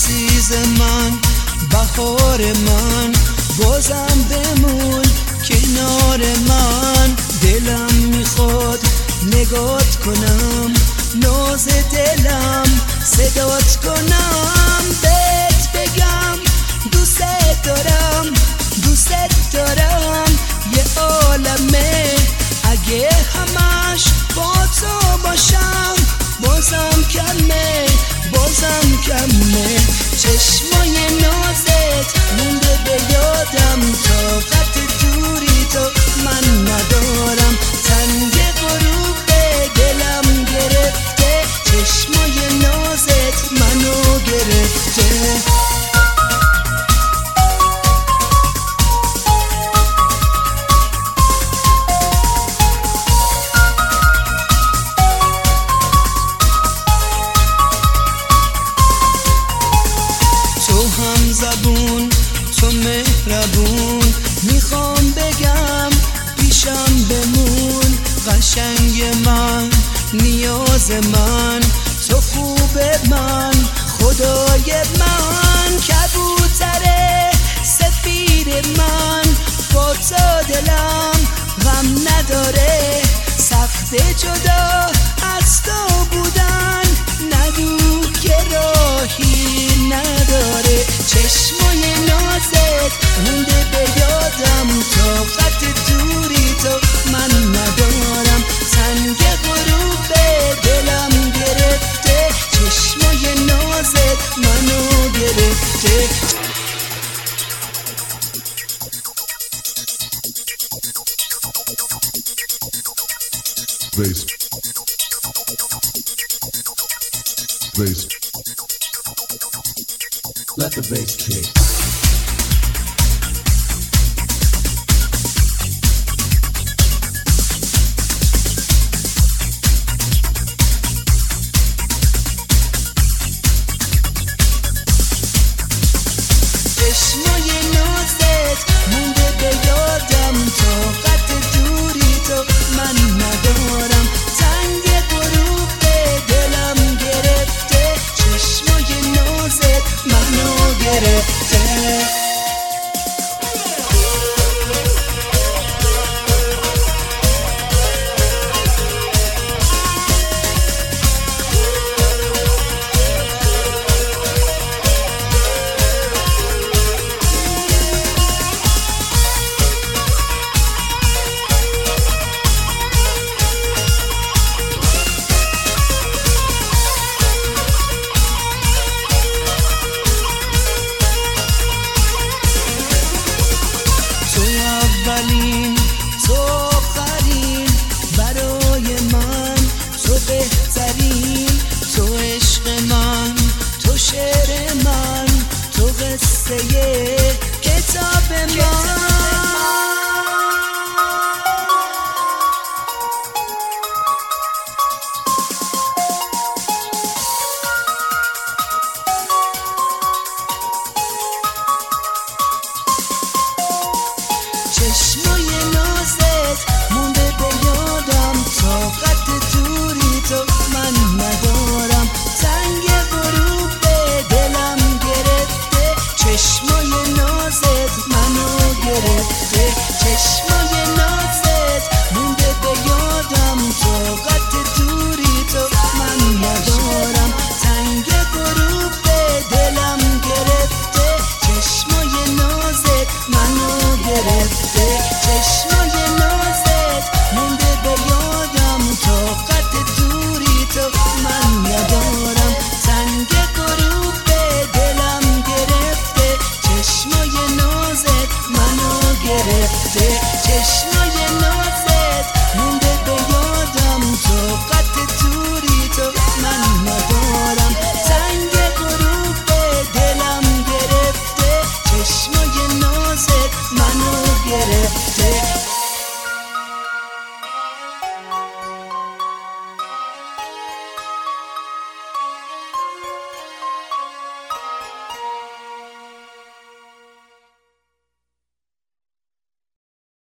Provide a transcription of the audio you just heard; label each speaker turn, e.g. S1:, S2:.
S1: عزیز من، بهار من، بازم بمون کنار من. دلم میخواد نگات کنم، ناز دلم صدات کنم، بهت بگم دوست دارم، دوست دارم. یه عالمه اگه همش با تو باشم، بازم کمه، بازم کمه. چشمای نازت مونده به یادم، طاقت دوری تو من ندارم. تنگ غروب دلم گرفته، چشمای نازت منو گرفته. زبون تو مهربون، میخوام بگم پیشم بمون. قشنگ من، نیاز من، تو خوب من، خدای من. کبوتر سفید من، با تو دلم غم نداره. سخت جدا از تو بودن، نگو که راهی نداره. چشمای نازت مونده به یادم، طاقت دوری تو من ندارم. تنگ غروب دلم گرفته، چشمای نازت منو گرفته.
S2: Bass. Bass. Let the bass kick.
S1: چشمای نازت مونده به یادم، طاقت دوری تو من ندارم. تنگ غروب دلم گرفته، چشمای نازت منو گرفته. اولین تو آخرین، برای من تو بهترین. تو عشق من، تو شعر من، تو قصه کتاب من.